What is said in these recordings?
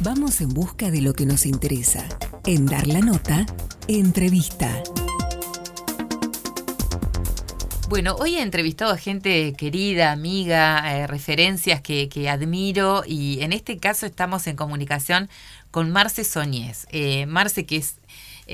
Vamos en busca de lo que nos interesa. En Dar la Nota, entrevista. Bueno, hoy he entrevistado a gente querida, amiga, referencias que admiro, y en este caso estamos en comunicación con Marce Soñés. Marce, que es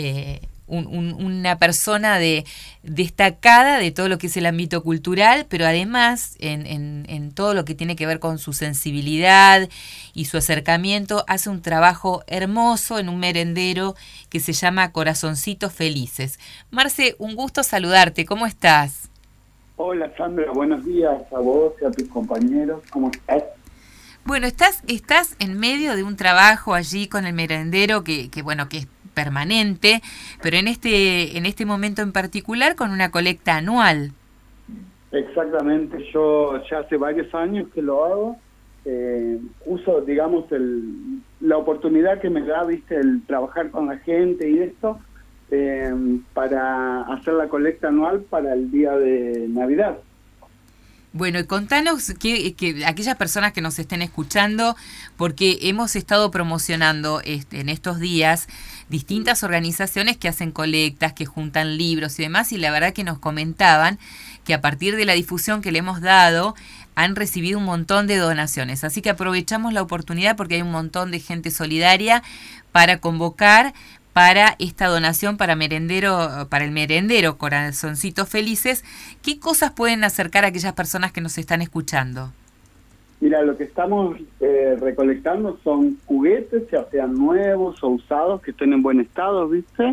una persona destacada de todo lo que es el ámbito cultural, pero además en todo lo que tiene que ver con su sensibilidad y su acercamiento, hace un trabajo hermoso en un merendero que se llama Corazoncitos Felices. Marce, un gusto saludarte, ¿cómo estás? Hola Sandra, buenos días a vos y a tus compañeros, ¿cómo estás? Bueno, estás en medio de un trabajo allí con el merendero que es permanente, pero en este momento en particular con una colecta anual. Exactamente, yo ya hace varios años que lo hago, uso, digamos, la oportunidad que me da, viste, el trabajar con la gente y esto, para hacer la colecta anual para el día de Navidad. Bueno, y contanos que aquellas personas que nos estén escuchando, porque hemos estado promocionando en estos días distintas organizaciones que hacen colectas, que juntan libros y demás, y la verdad que nos comentaban que a partir de la difusión que le hemos dado han recibido un montón de donaciones. Así que aprovechamos la oportunidad porque hay un montón de gente solidaria para convocar para esta donación para el merendero Corazoncitos Felices. ¿Qué cosas pueden acercar a aquellas personas que nos están escuchando? Mira, lo que estamos recolectando son juguetes, ya sean nuevos o usados, que estén en buen estado, ¿viste?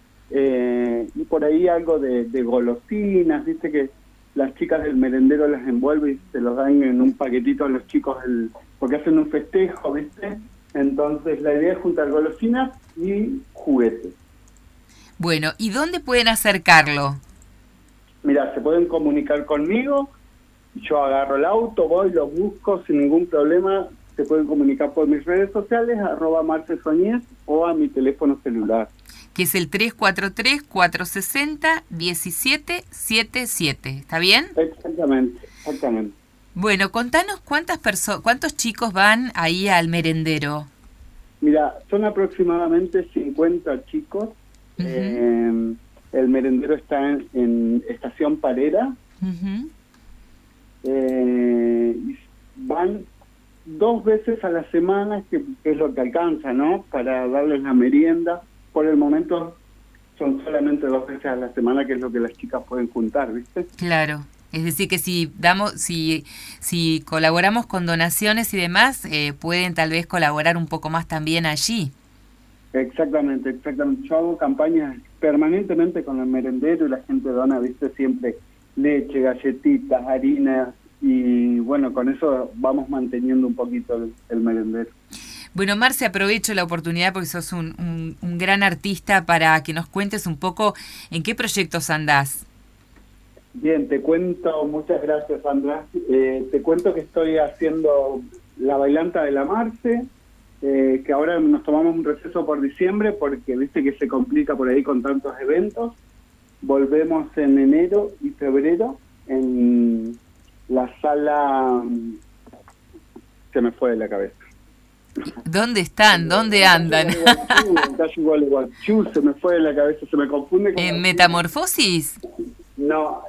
Y por ahí algo de golosinas, ¿viste? Que las chicas del merendero las envuelven y se los dan en un paquetito a los chicos, porque hacen un festejo, ¿viste? Entonces la idea es juntar golosinas y juguetes. Bueno, ¿y dónde pueden acercarlo? Mira, se pueden comunicar conmigo, yo agarro el auto, voy, los busco sin ningún problema. Se pueden comunicar por mis redes sociales, @marcesoñez, o a mi teléfono celular, que es el 343-460-1777, ¿está bien? Exactamente. Bueno, contanos cuántos chicos van ahí al merendero. Mira, son aproximadamente 50 chicos. Uh-huh. El merendero está en Estación Parera. Uh-huh. Van 2 veces a la semana, que es lo que alcanza, ¿no? Para darles la merienda. Por el momento son solamente 2 veces a la semana, que es lo que las chicas pueden juntar, ¿viste? Claro. Es decir, que si colaboramos con donaciones y demás, pueden tal vez colaborar un poco más también allí. Exactamente. Yo hago campañas permanentemente con el merendero y la gente dona, viste, siempre leche, galletitas, harina, y bueno, con eso vamos manteniendo un poquito el merendero. Bueno, Marce, aprovecho la oportunidad porque sos un gran artista para que nos cuentes un poco en qué proyectos andás. Bien, te cuento, muchas gracias, Sandra. Te cuento que estoy haciendo la bailanta de la Marce, que ahora nos tomamos un receso por diciembre porque viste que se complica por ahí con tantos eventos. Volvemos en enero y febrero en la sala... Se me fue de la cabeza. ¿Dónde están? ¿Dónde andan? Se me fue de la cabeza, se me confunde. ¿En Metamorfosis? No,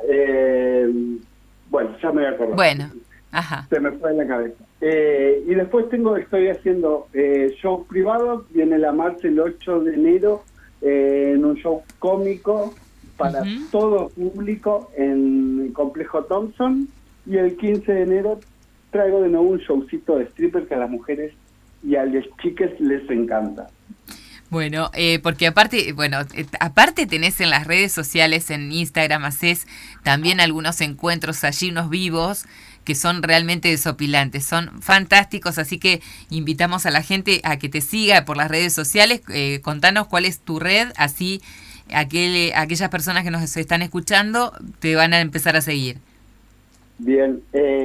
bueno, ya me voy a acordar. Bueno, ajá. Se me fue en la cabeza. Y después estoy haciendo show privado. Viene la Marce el 8 de enero en un show cómico para todo público en el Complejo Thompson. Y el 15 de enero traigo de nuevo un showcito de stripper que a las mujeres y a las chicas les encanta. Bueno, porque aparte tenés en las redes sociales, en Instagram, hacés también algunos encuentros allí, unos vivos, que son realmente desopilantes, son fantásticos, así que invitamos a la gente a que te siga por las redes sociales. Contanos cuál es tu red, así aquellas personas que nos están escuchando te van a empezar a seguir. Bien,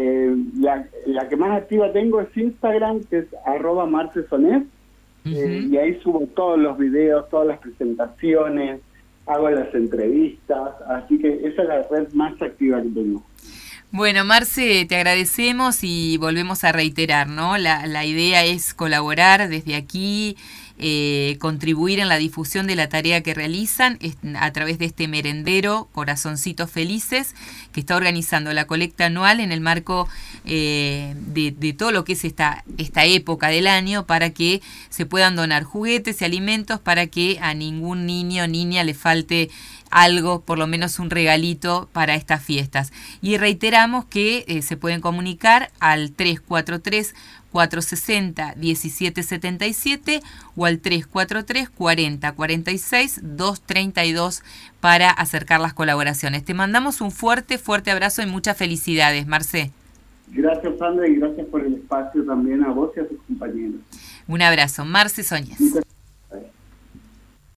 la que más activa tengo es Instagram, que es @marcesoñez. Y ahí subo todos los videos, todas las presentaciones, hago las entrevistas, así que esa es la red más activa que tengo. Bueno, Marce, te agradecemos y volvemos a reiterar, ¿no? La idea es colaborar desde aquí, contribuir en la difusión de la tarea que realizan a través de este merendero Corazoncitos Felices, que está organizando la colecta anual en el marco de todo lo que es esta época del año, para que se puedan donar juguetes y alimentos para que a ningún niño o niña le falte algo, por lo menos un regalito para estas fiestas. Y reiteramos que se pueden comunicar al 343-460-1777 o al 343-4046-232 para acercar las colaboraciones. Te mandamos un fuerte abrazo y muchas felicidades, Marce. Gracias, Sandra, y gracias por el espacio también a vos y a tus compañeros. Un abrazo, Marce Soñez.